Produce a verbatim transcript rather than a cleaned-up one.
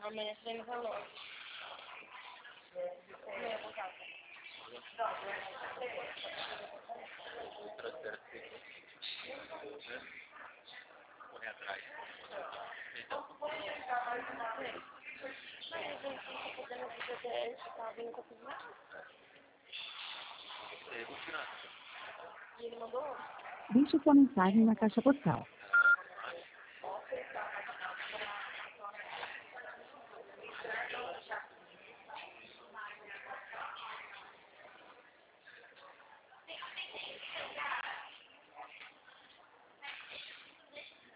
Amanhã você me falou. Amanhã eu vou casa. Correr atrás. Então. Mas a gente não tá fazendo o G P S, tá vindo com a prisão. Você é butinado. E ele mandou? Deixe sua mensagem na caixa postal.